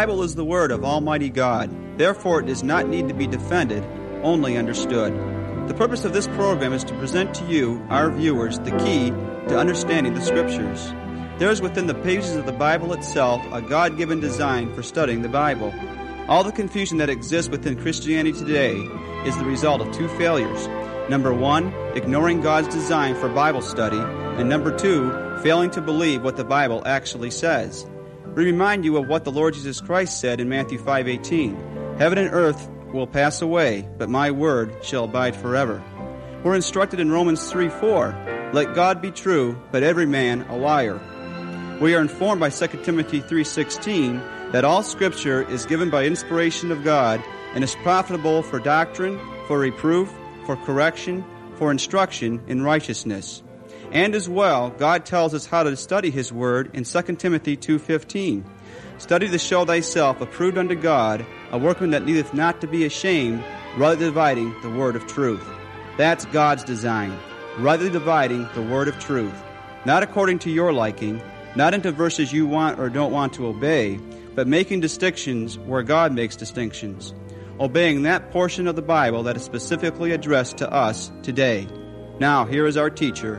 Bible is the Word of Almighty God. Therefore, it does not need to be defended, only understood. The purpose of this program is to present to you, our viewers, the key to understanding the Scriptures. There is within the pages of the Bible itself a God-given design for studying the Bible. All the confusion that exists within Christianity today is the result of two failures. Number one, ignoring God's design for Bible study, and number two, failing to believe what the Bible actually says. We remind you of what the Lord Jesus Christ said in Matthew 5:18. Heaven and earth will pass away, but my word shall abide forever. We're instructed in Romans 3:4, let God be true, but every man a liar. We are informed by 2 Timothy 3:16 that all Scripture is given by inspiration of God and is profitable for doctrine, for reproof, for correction, for instruction in righteousness. And as well, God tells us how to study His Word in 2 Timothy 2:15. Study to show thyself approved unto God, a workman that needeth not to be ashamed, rightly dividing the word of truth. That's God's design, rightly dividing the word of truth. Not according to your liking, not into verses you want or don't want to obey, but making distinctions where God makes distinctions. Obeying that portion of the Bible that is specifically addressed to us today. Now, here is our teacher.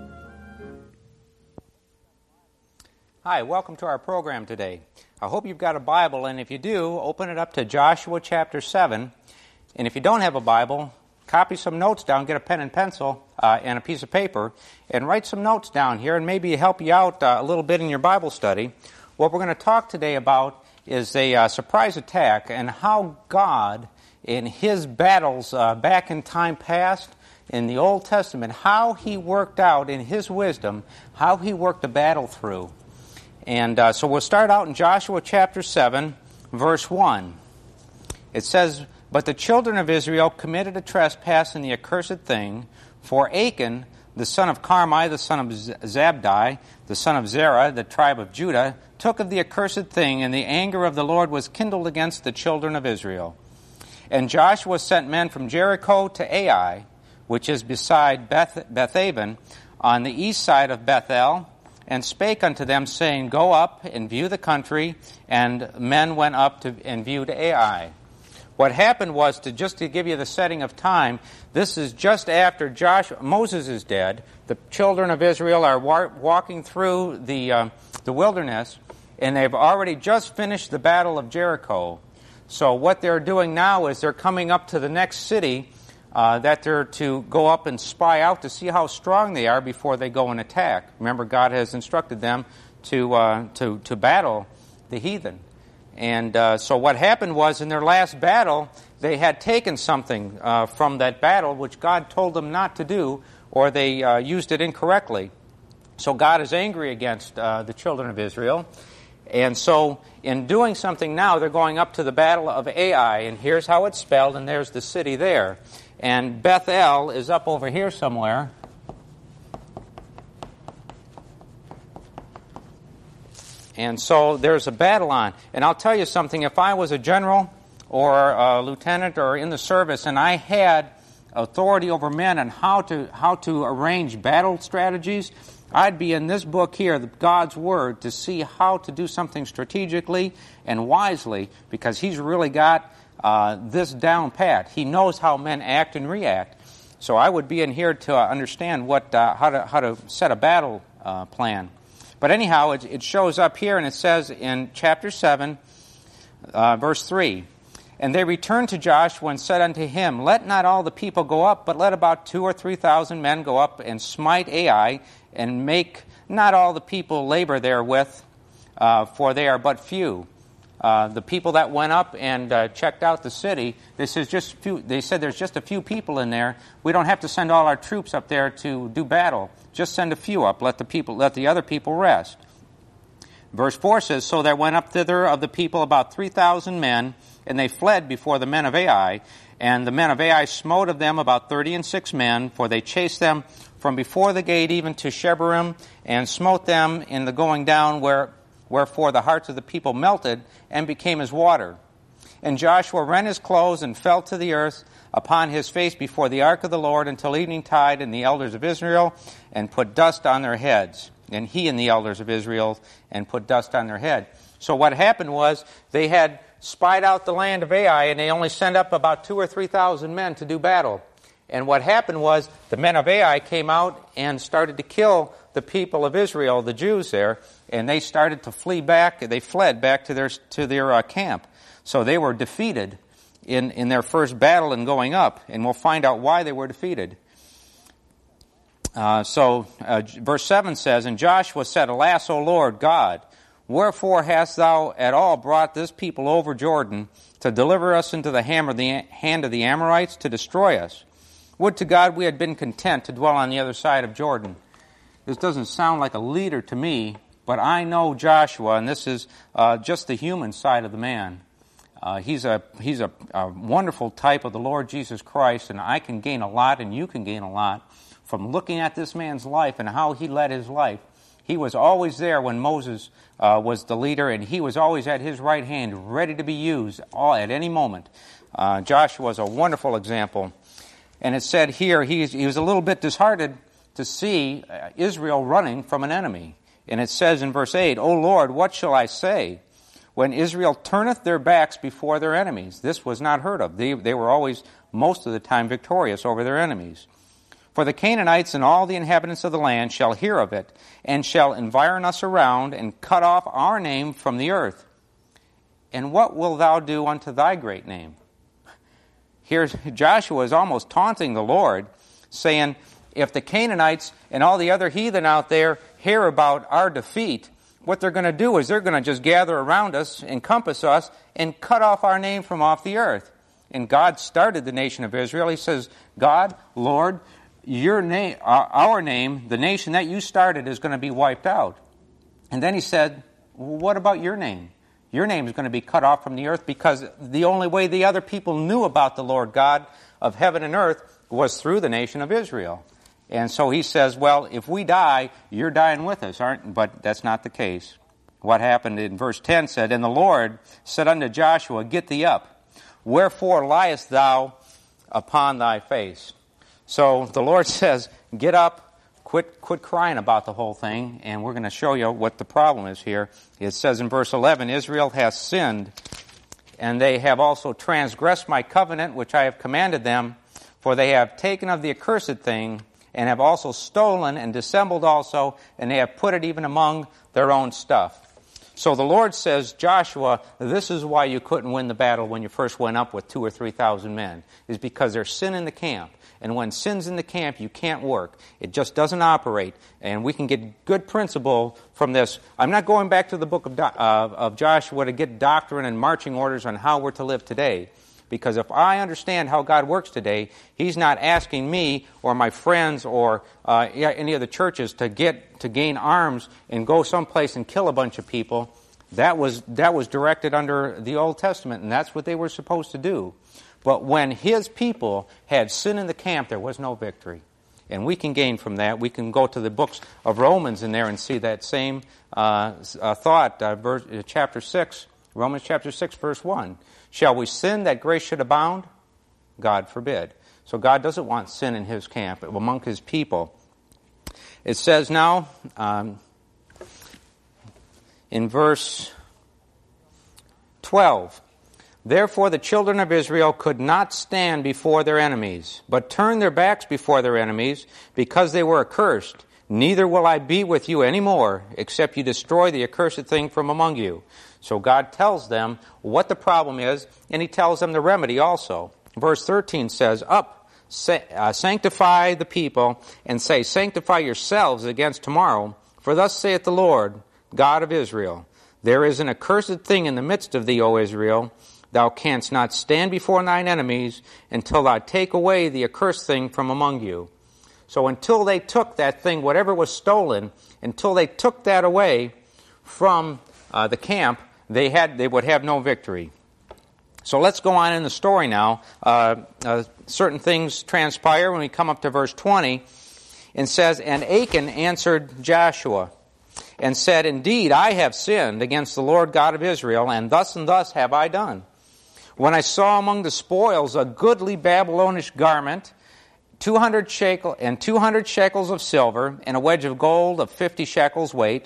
Hi, welcome to our program today. I hope you've got a Bible, and if you do, open it up to Joshua chapter 7. And if you don't have a Bible, copy some notes down, get a pen and pencil and a piece of paper, and write some notes down here, and maybe help you out a little bit in your Bible study. What we're going to talk today about is a surprise attack and how God, in His battles back in time past, in the Old Testament, how He worked out in His wisdom, how He worked the battle through. And so we'll start out in Joshua chapter 7, verse 1. It says, but the children of Israel committed a trespass in the accursed thing, for Achan, the son of Carmi, the son of Zabdi, the son of Zerah, the tribe of Judah, took of the accursed thing, and the anger of the Lord was kindled against the children of Israel. And Joshua sent men from Jericho to Ai, which is beside Bethaven, on the east side of Bethel, and spake unto them, saying, go up and view the country. And men went up and viewed Ai. What happened was, just to give you the setting of time, this is just after Moses is dead. The children of Israel are walking through the wilderness, and they've already just finished the battle of Jericho. So what they're doing now is they're coming up to the next city that they're to go up and spy out to see how strong they are before they go and attack. Remember, God has instructed them to battle the heathen. And so what happened was, in their last battle, they had taken something from that battle which God told them not to do, or they used it incorrectly. So God is angry against the children of Israel. And so in doing something now, they're going up to the battle of Ai, and here's how it's spelled, and there's the city there. And Bethel is up over here somewhere. And so there's a battle on. And I'll tell you something, if I was a general or a lieutenant or in the service and I had authority over men on how to arrange battle strategies, I'd be in this book here, God's Word, to see how to do something strategically and wisely, because He's really got this down pat. He knows how men act and react. So I would be in here to understand how to set a battle plan. But anyhow, it shows up here, and it says in chapter 7, verse 3, and they returned to Joshua and said unto him, let not all the people go up, but let about 2,000 or 3,000 men go up and smite Ai, and make not all the people labor therewith, for they are but few. The people that went up and checked out the city, they said there's just a few people in there. We don't have to send all our troops up there to do battle. Just send a few up. Let the other people rest. Verse 4 says, so there went up thither of the people about 3,000 men, and they fled before the men of Ai. And the men of Ai smote of them about 36 men, for they chased them from before the gate even to Shebarim, and smote them in the going down, wherefore the hearts of the people melted and became as water. And Joshua rent his clothes and fell to the earth upon his face before the ark of the Lord until eveningtide, and the elders of Israel, and put dust on their heads. And he and the elders of Israel, and put dust on their head. So what happened was they had spied out the land of Ai, and they only sent up about 2,000 or 3,000 men to do battle. And what happened was the men of Ai came out and started to kill the people of Israel, the Jews there, and they started to flee back. They fled back to their camp. So they were defeated in their first battle and going up, and we'll find out why they were defeated. Verse 7 says, And Joshua said, Alas, O Lord God, wherefore hast thou at all brought this people over Jordan to deliver us into the hand of the Amorites to destroy us? Would to God we had been content to dwell on the other side of Jordan. This doesn't sound like a leader to me, but I know Joshua, and this is just the human side of the man. He's a wonderful type of the Lord Jesus Christ, and I can gain a lot, and you can gain a lot from looking at this man's life and how he led his life. He was always there when Moses was the leader, and he was always at his right hand, ready to be used at any moment. Joshua is a wonderful example. And it said here, he was a little bit disheartened to see Israel running from an enemy. And it says in verse 8, O Lord, what shall I say? When Israel turneth their backs before their enemies. This was not heard of. They were always, most of the time, victorious over their enemies. For the Canaanites and all the inhabitants of the land shall hear of it, and shall environ us around, and cut off our name from the earth. And what wilt thou do unto thy great name? Here Joshua is almost taunting the Lord, saying, if the Canaanites and all the other heathen out there hear about our defeat, what they're going to do is they're going to just gather around us, encompass us, and cut off our name from off the earth. And God started the nation of Israel. He says, God, Lord, your name, our name, the nation that you started is going to be wiped out. And then he said, well, what about your name? Your name is going to be cut off from the earth, because the only way the other people knew about the Lord God of heaven and earth was through the nation of Israel. And so he says, well, if we die, you're dying with us, aren't? But that's not the case. What happened in verse 10 said, And the Lord said unto Joshua, Get thee up. Wherefore liest thou upon thy face? So the Lord says, get up, quit crying about the whole thing, and we're going to show you what the problem is here. It says in verse 11, Israel has sinned, and they have also transgressed my covenant, which I have commanded them, for they have taken of the accursed thing, and have also stolen and dissembled also, and they have put it even among their own stuff. So the Lord says, Joshua, this is why you couldn't win the battle when you first went up with 2,000 or 3,000 men, is because there's sin in the camp. And when sin's in the camp, you can't work. It just doesn't operate. And we can get good principle from this. I'm not going back to the book of Joshua to get doctrine and marching orders on how we're to live today. Because if I understand how God works today, He's not asking me or my friends or any of the churches to gain arms and go someplace and kill a bunch of people. That was directed under the Old Testament, and that's what they were supposed to do. But when His people had sin in the camp, there was no victory. And we can gain from that. We can go to the books of Romans in there and see that same thought. Chapter 6, Romans chapter 6, verse 1. Shall we sin that grace should abound? God forbid. So God doesn't want sin in His camp, among His people. It says now, in verse 12, Therefore the children of Israel could not stand before their enemies, but turned their backs before their enemies, because they were accursed. Neither will I be with you any more, except you destroy the accursed thing from among you. So God tells them what the problem is, and He tells them the remedy also. Verse 13 says, Up, sanctify the people, and say, Sanctify yourselves against tomorrow, for thus saith the Lord, God of Israel, There is an accursed thing in the midst of thee, O Israel. Thou canst not stand before thine enemies until thou take away the accursed thing from among you. So until they took that thing, whatever was stolen, until they took that away from the camp, they would have no victory. So let's go on in the story now. Certain things transpire when we come up to verse 20. And says, And Achan answered Joshua, and said, Indeed, I have sinned against the Lord God of Israel, and thus have I done. When I saw among the spoils a goodly Babylonish garment, 200 shekels of silver, and a wedge of gold of 50 shekels weight,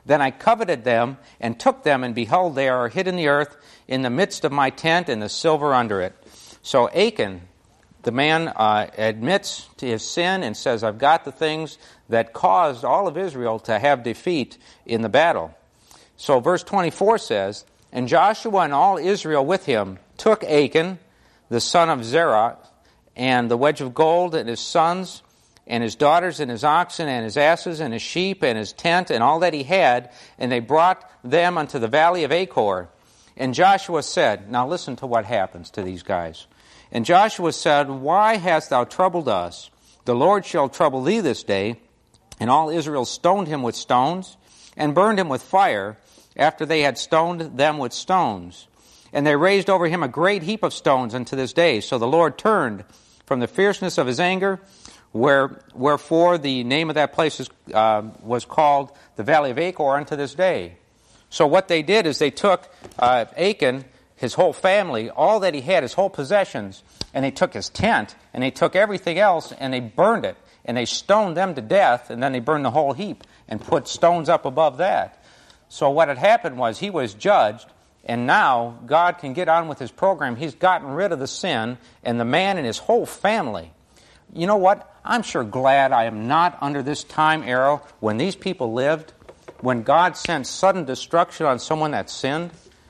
Then I coveted them and took them, and behold, they are hid in the earth in the midst of my tent, and the silver under it. So Achan, the man, admits to his sin and says, I've got the things that caused all of Israel to have defeat in the battle. So verse 24 says, And Joshua and all Israel with him took Achan, the son of Zerah, and the wedge of gold, and his sons, and his daughters, and his oxen, and his asses, and his sheep, and his tent, and all that he had, and they brought them unto the valley of Achor. And Joshua said, now listen to what happens to these guys. And Joshua said, Why hast thou troubled us? The Lord shall trouble thee this day. And all Israel stoned him with stones, and burned him with fire, after they had stoned them with stones. And they raised over him a great heap of stones unto this day. So the Lord turned from the fierceness of his anger, wherefore the name of that place was called the Valley of Achor unto this day. So what they did is they took Achan, his whole family, all that he had, his whole possessions, and they took his tent, and they took everything else, and they burned it, and they stoned them to death, and then they burned the whole heap and put stones up above that. So what had happened was he was judged, and now God can get on with his program. He's gotten rid of the sin, and the man and his whole family. You know what? I'm sure glad I am not under this time era when these people lived, when God sent sudden destruction on someone that sinned.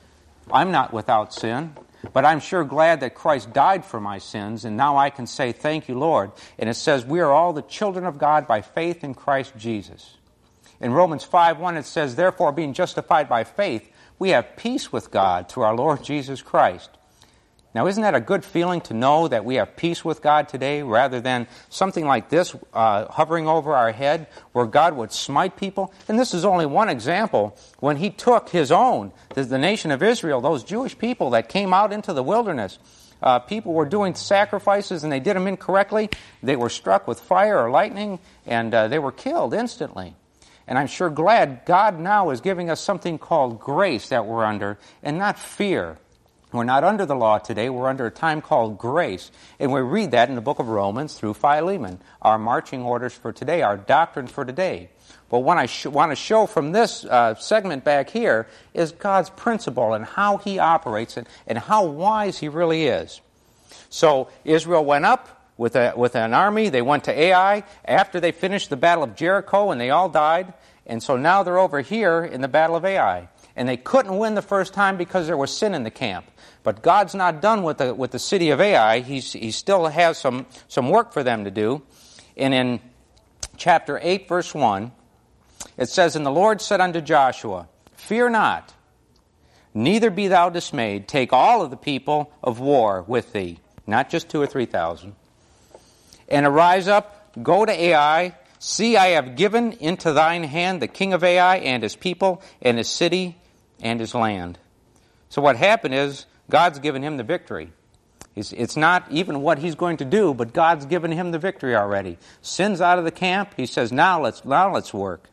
I'm not without sin, but I'm sure glad that Christ died for my sins, and now I can say, thank you, Lord. And it says, we are all the children of God by faith in Christ Jesus. In Romans 5:1 it says, therefore, being justified by faith, we have peace with God through our Lord Jesus Christ. Now, isn't that a good feeling to know that we have peace with God today rather than something like this hovering over our head where God would smite people? And this is only one example. When he took his own, the nation of Israel, those Jewish people that came out into the wilderness, people were doing sacrifices and they did them incorrectly. They were struck with fire or lightning and they were killed instantly. And I'm sure glad God now is giving us something called grace that we're under and not fear. We're not under the law today. We're under a time called grace. And we read that in the book of Romans through Philemon, our marching orders for today, our doctrine for today. But what I want to show from this segment back here is God's principle and how he operates and how wise he really is. So Israel went up with an army. They went to Ai after they finished the battle of Jericho, and they all died. And so now they're over here in the battle of Ai. And they couldn't win the first time because there was sin in the camp. But God's not done with the city of Ai. He still has some work for them to do. And in chapter 8, verse 1, it says, And the Lord said unto Joshua, Fear not, neither be thou dismayed. Take all of the people of war with thee, not just 2,000 or 3,000. And arise up, go to Ai. See, I have given into thine hand the king of Ai and his people and his city and his land. So what happened is God's given him the victory. It's not even what he's going to do, but God's given him the victory already. Sin's out of the camp. He says, now let's work.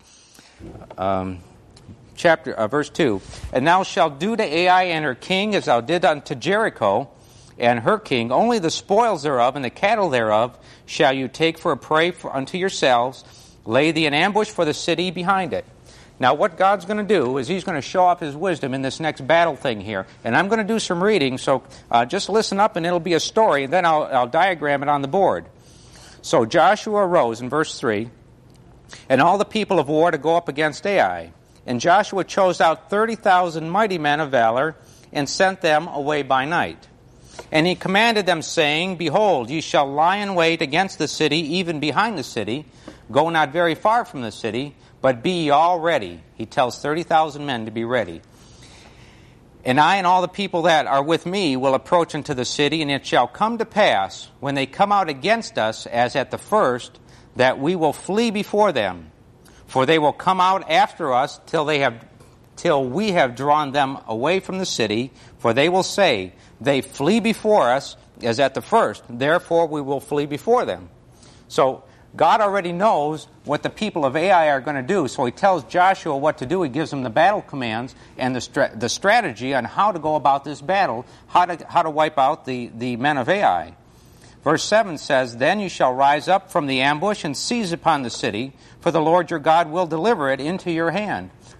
Verse 2, And thou shalt do to Ai and her king as thou did unto Jericho and her king. Only the spoils thereof and the cattle thereof shall you take for a prey unto yourselves. Lay thee an ambush for the city behind it. Now what God's going to do is he's going to show off his wisdom in this next battle thing here. And I'm going to do some reading, so just listen up and it'll be a story, and then I'll diagram it on the board. So Joshua arose in verse 3, and all the people of war to go up against Ai. And Joshua chose out 30,000 mighty men of valor and sent them away by night. And he commanded them, saying, Behold, ye shall lie in wait against the city, even behind the city. Go not very far from the city, but be ye all ready. He tells 30,000 men to be ready. And I and all the people that are with me will approach unto the city, and it shall come to pass, when they come out against us, as at the first, that we will flee before them. For they will come out after us till we have drawn them away from the city. For they will say, They flee before us, as at the first. Therefore we will flee before them. So God already knows what the people of Ai are going to do, so he tells Joshua what to do. He gives him the battle commands and the strategy on how to go about this battle, how to wipe out the men of Ai. Verse 7 says, Then you shall rise up from the ambush and seize upon the city, for the Lord your God will deliver it into your hand.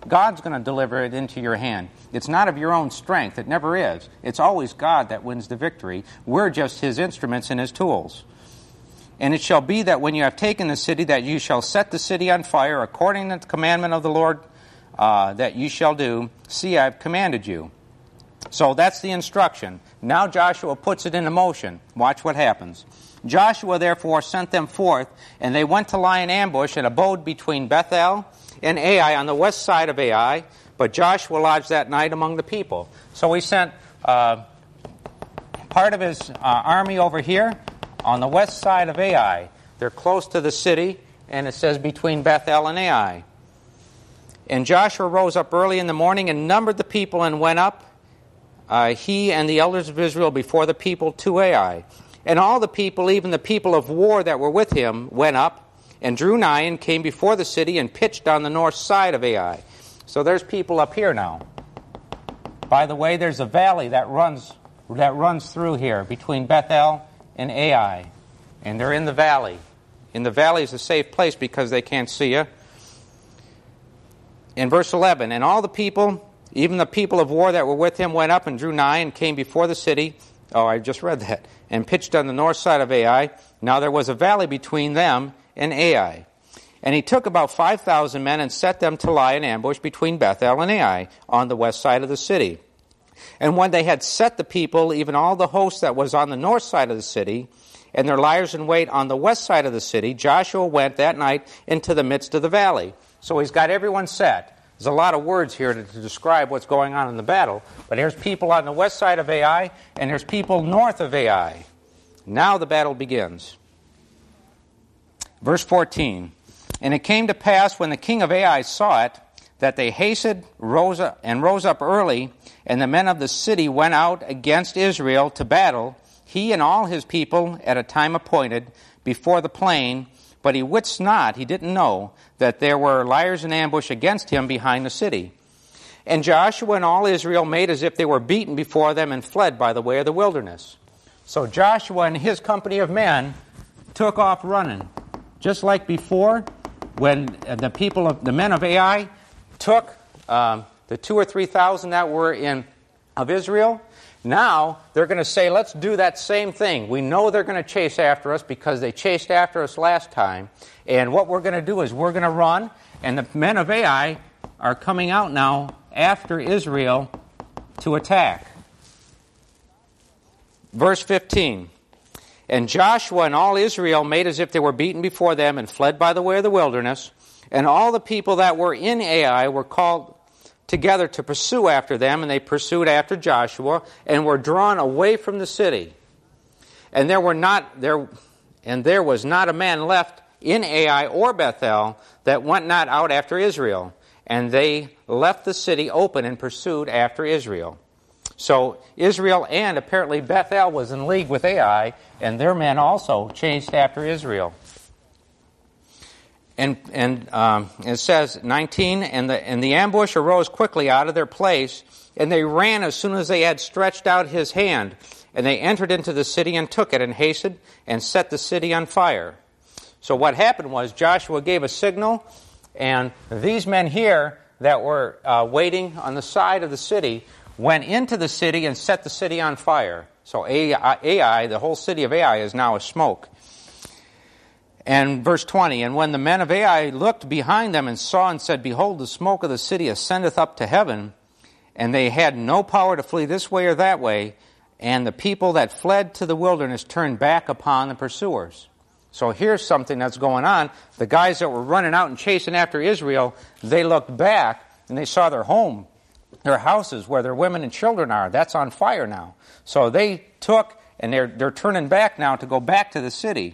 God's going to deliver it into your hand. It's not of your own strength. It never is. It's always God that wins the victory. We're just His instruments and His tools. And it shall be that when you have taken the city, that you shall set the city on fire, according to the commandment of the Lord that you shall do. See, I have commanded you. So that's the instruction. Now Joshua puts it into motion. Watch what happens. Joshua therefore sent them forth, and they went to lie in ambush and abode between Bethel and Ai on the west side of Ai. But Joshua lodged that night among the people. So he sent part of his army over here on the west side of Ai. They're close to the city, and it says between Bethel and Ai. And Joshua rose up early in the morning and numbered the people and went up, he and the elders of Israel, before the people to Ai. And all the people, even the people of war that were with him, went up and drew nigh and came before the city and pitched on the north side of Ai. So there's people up here now. By the way, there's a valley that runs through here between Bethel and Ai. And they're in the valley. And the valley is a safe place because they can't see you. In verse 11, and all the people, even the people of war that were with him, went up and drew nigh and came before the city. Oh, I just read that. And pitched on the north side of Ai. Now there was a valley between them and Ai. And he took about 5,000 men and set them to lie in ambush between Bethel and Ai on the west side of the city. And when they had set the people, even all the host that was on the north side of the city, and their liers in wait on the west side of the city, Joshua went that night into the midst of the valley. So he's got everyone set. There's a lot of words here to describe what's going on in the battle. But here's people on the west side of Ai, and there's people north of Ai. Now the battle begins. Verse 14. And it came to pass when the king of Ai saw it, that they hasted, rose up early, and the men of the city went out against Israel to battle, he and all his people at a time appointed, before the plain. But he wits not, he didn't know, that there were liers in ambush against him behind the city. And Joshua and all Israel made as if they were beaten before them and fled by the way of the wilderness. So Joshua and his company of men took off running. Just like before, when the men of Ai took the 2,000 or 3,000 that were of Israel, now they're going to say, let's do that same thing. We know they're going to chase after us because they chased after us last time. And what we're going to do is we're going to run, and the men of Ai are coming out now after Israel to attack. Verse 15. And Joshua and all Israel made as if they were beaten before them and fled by the way of the wilderness. And all the people that were in Ai were called together to pursue after them, and they pursued after Joshua and were drawn away from the city. And there was not a man left in Ai or Bethel that went not out after Israel. And they left the city open and pursued after Israel. So Israel and apparently Bethel was in league with Ai, and their men also chased after Israel. And it says, 19, and the ambush arose quickly out of their place, and they ran as soon as they had stretched out his hand. And they entered into the city and took it, and hasted, and set the city on fire. So what happened was Joshua gave a signal, and these men here that were waiting on the side of the city went into the city and set the city on fire. So Ai, the whole city of Ai, is now a smoke. And verse 20, and when the men of Ai looked behind them and saw and said, behold, the smoke of the city ascendeth up to heaven, and they had no power to flee this way or that way, and the people that fled to the wilderness turned back upon the pursuers. So here's something that's going on. The guys that were running out and chasing after Israel, they looked back, and they saw their home, their houses where their women and children are. That's on fire now. So they took, and they're turning back now to go back to the city.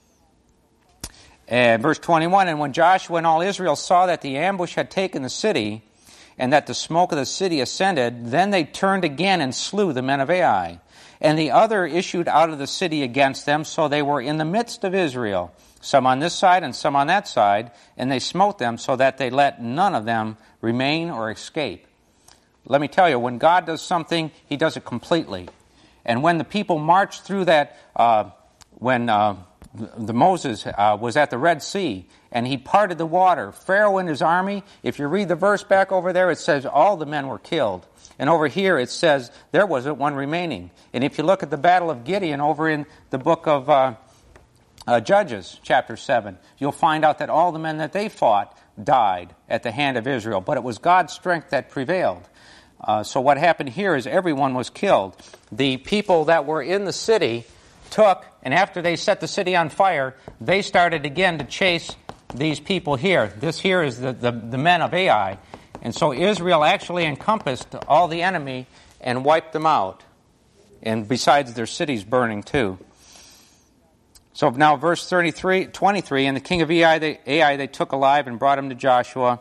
And verse 21, and when Joshua and all Israel saw that the ambush had taken the city, and that the smoke of the city ascended, then they turned again and slew the men of Ai. And the other issued out of the city against them, so they were in the midst of Israel, some on this side and some on that side, and they smote them so that they let none of them remain or escape. Let me tell you, when God does something, He does it completely. And when the people marched through that, when Moses was at the Red Sea, and he parted the water. Pharaoh and his army, if you read the verse back over there, it says all the men were killed. And over here it says there wasn't one remaining. And if you look at the Battle of Gideon over in the book of Judges, chapter 7, you'll find out that all the men that they fought died at the hand of Israel. But it was God's strength that prevailed. So what happened here is everyone was killed. The people that were in the city took, and after they set the city on fire, they started again to chase these people here. This here is the men of Ai. And so Israel actually encompassed all the enemy and wiped them out. And besides, their cities burning too. So now verse 23, and the king of Ai they took alive and brought him to Joshua.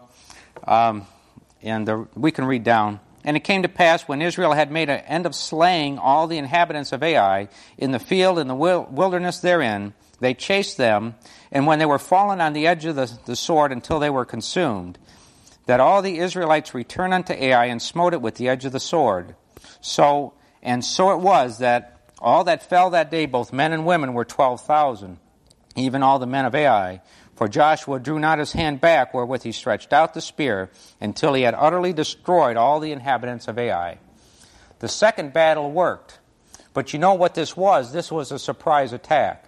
We can read down. And it came to pass, when Israel had made an end of slaying all the inhabitants of Ai, in the field, in the wilderness therein, they chased them, and when they were fallen on the edge of the sword until they were consumed, that all the Israelites returned unto Ai and smote it with the edge of the sword. So it was that all that fell that day, both men and women, were 12,000, even all the men of Ai. For Joshua drew not his hand back wherewith he stretched out the spear until he had utterly destroyed all the inhabitants of Ai. The second battle worked. But you know what this was? This was a surprise attack.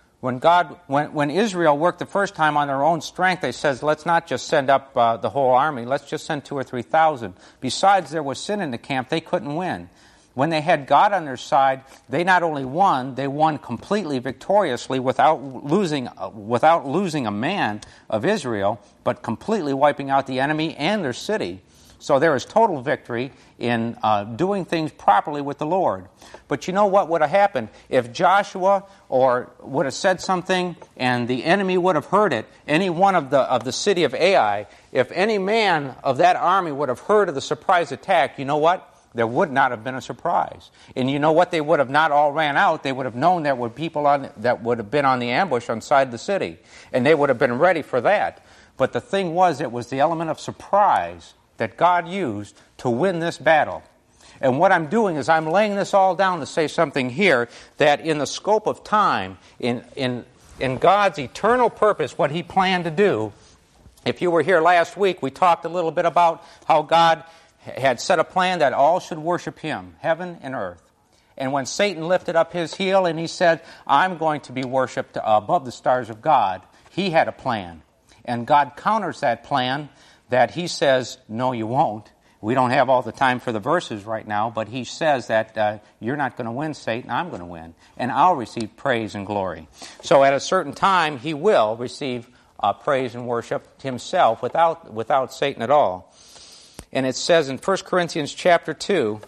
When Israel worked the first time on their own strength, they says, let's not just send up the whole army, let's just send 2,000 or 3,000. Besides, there was sin in the camp, they couldn't win. When they had God on their side, they not only won, they won completely victoriously without losing a man of Israel, but completely wiping out the enemy and their city. So there is total victory in doing things properly with the Lord. But you know what would have happened? If Joshua would have said something and the enemy would have heard it, any one of the city of Ai, if any man of that army would have heard of the surprise attack, you know what? There would not have been a surprise. And you know what? They would have not all ran out. They would have known there were people that would have been on the ambush inside the city. And they would have been ready for that. But the thing was, it was the element of surprise that God used to win this battle. And what I'm doing is I'm laying this all down to say something here, that in the scope of time, in God's eternal purpose, what He planned to do. If you were here last week, we talked a little bit about how God had set a plan that all should worship Him, heaven and earth. And when Satan lifted up his heel and he said, I'm going to be worshipped above the stars of God, he had a plan. And God counters that plan that He says, no, you won't. We don't have all the time for the verses right now, but He says that you're not going to win, Satan, I'm going to win. And I'll receive praise and glory. So at a certain time, He will receive praise and worship Himself without Satan at all. And it says in 1 Corinthians chapter 2,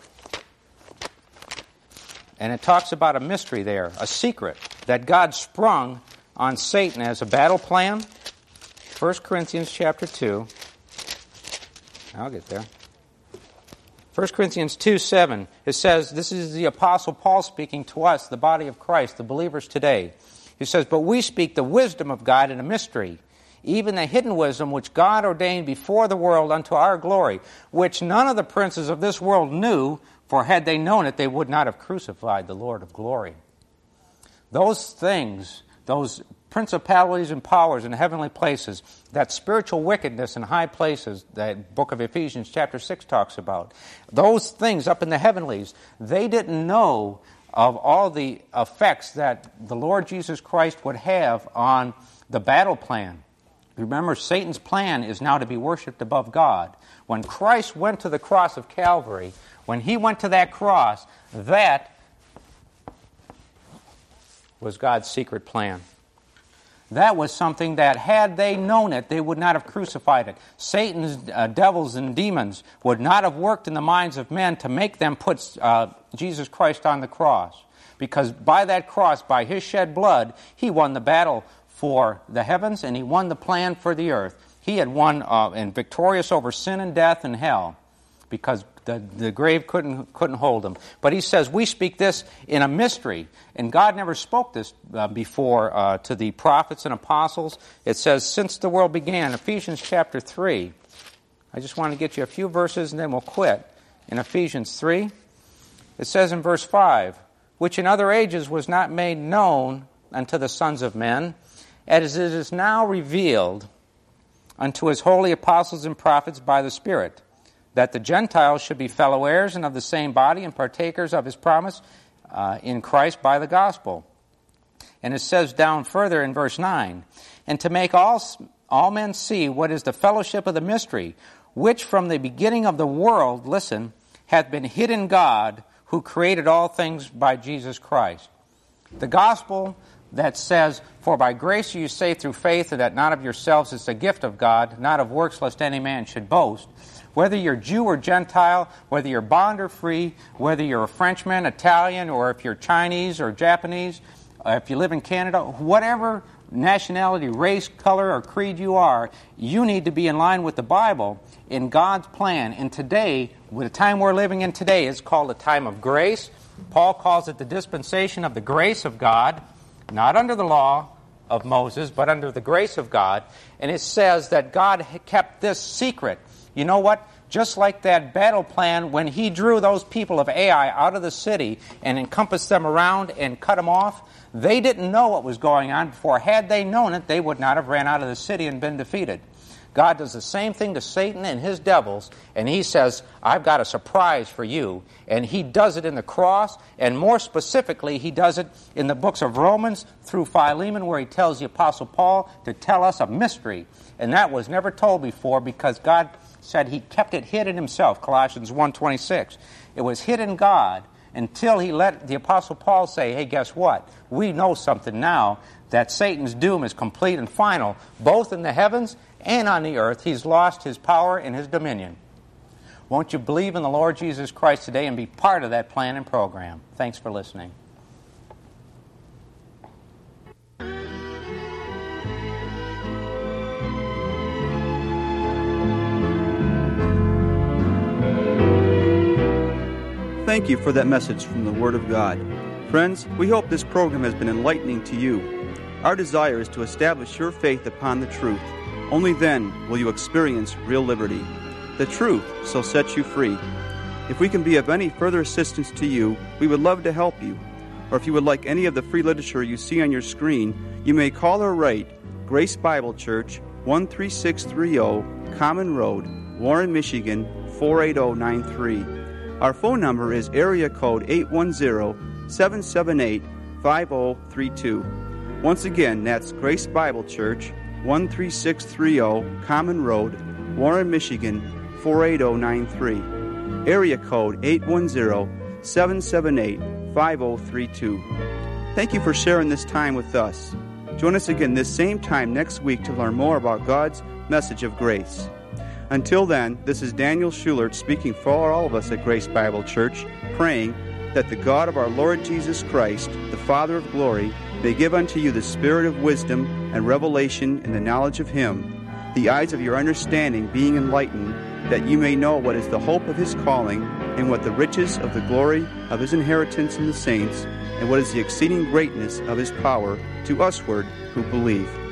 and it talks about a mystery there, a secret that God sprung on Satan as a battle plan. 1 Corinthians chapter 2. I'll get there. 1 Corinthians 2:7, it says, this is the Apostle Paul speaking to us, the body of Christ, the believers today. He says, but we speak the wisdom of God in a mystery, even the hidden wisdom which God ordained before the world unto our glory, which none of the princes of this world knew, for had they known it, they would not have crucified the Lord of glory. Those things, those principalities and powers in heavenly places, that spiritual wickedness in high places that book of Ephesians chapter 6 talks about, those things up in the heavenlies, they didn't know of all the effects that the Lord Jesus Christ would have on the battle plan. Remember, Satan's plan is now to be worshipped above God. When Christ went to the cross of Calvary, when He went to that cross, that was God's secret plan. That was something that, had they known it, they would not have crucified it. Satan's devils and demons would not have worked in the minds of men to make them put Jesus Christ on the cross. Because by that cross, by His shed blood, He won the battle for the heavens, and He won the plan for the earth. He had won and victorious over sin and death and hell, because the grave couldn't hold Him. But He says, we speak this in a mystery. And God never spoke this before to the prophets and apostles. It says, since the world began, Ephesians chapter 3. I just want to get you a few verses and then we'll quit. In Ephesians 3, it says in verse 5, which in other ages was not made known unto the sons of men, as it is now revealed unto his holy apostles and prophets by the Spirit, that the Gentiles should be fellow heirs and of the same body and partakers of his promise in Christ by the gospel. And it says down further in verse 9, and to make all men see what is the fellowship of the mystery, which from the beginning of the world, listen, hath been hid in God, who created all things by Jesus Christ. The gospel that says, for by grace are you saved through faith, and that not of yourselves, it's a gift of God, not of works, lest any man should boast. Whether you're Jew or Gentile, whether you're bond or free, whether you're a Frenchman, Italian, or if you're Chinese or Japanese, if you live in Canada, whatever nationality, race, color, or creed you are, you need to be in line with the Bible in God's plan. And today, with the time we're living in today, is called a time of grace. Paul calls it the dispensation of the grace of God, not under the law of Moses, but under the grace of God. And it says that God kept this secret. You know what? Just like that battle plan, when he drew those people of Ai out of the city and encompassed them around and cut them off, they didn't know what was going on before. Had they known it, they would not have ran out of the city and been defeated. God does the same thing to Satan and his devils, and he says, I've got a surprise for you. And he does it in the cross, and more specifically, he does it in the books of Romans through Philemon, where he tells the Apostle Paul to tell us a mystery. And that was never told before because God said he kept it hid in himself, Colossians 1:26. It was hid in God until he let the Apostle Paul say, hey, guess what? We know something now, that Satan's doom is complete and final, both in the heavens and on the earth. He's lost his power and his dominion. Won't you believe in the Lord Jesus Christ today and be part of that plan and program? Thanks for listening. Thank you for that message from the Word of God. Friends, we hope this program has been enlightening to you. Our desire is to establish your faith upon the truth. Only then will you experience real liberty. The truth shall set you free. If we can be of any further assistance to you, we would love to help you. Or if you would like any of the free literature you see on your screen, you may call or write Grace Bible Church, 13630 Common Road, Warren, Michigan, 48093. Our phone number is area code 810-778-5032. Once again, that's Grace Bible Church, 13630 Common Road, Warren, Michigan, 48093. Area code 810-778-5032. Thank you for sharing this time with us. Join us again this same time next week to learn more about God's message of grace. Until then, this is Daniel Schulert speaking for all of us at Grace Bible Church, praying that the God of our Lord Jesus Christ, the Father of glory, may give unto you the spirit of wisdom and revelation in the knowledge of Him, the eyes of your understanding being enlightened, that you may know what is the hope of His calling, and what the riches of the glory of His inheritance in the saints, and what is the exceeding greatness of His power to usward who believe.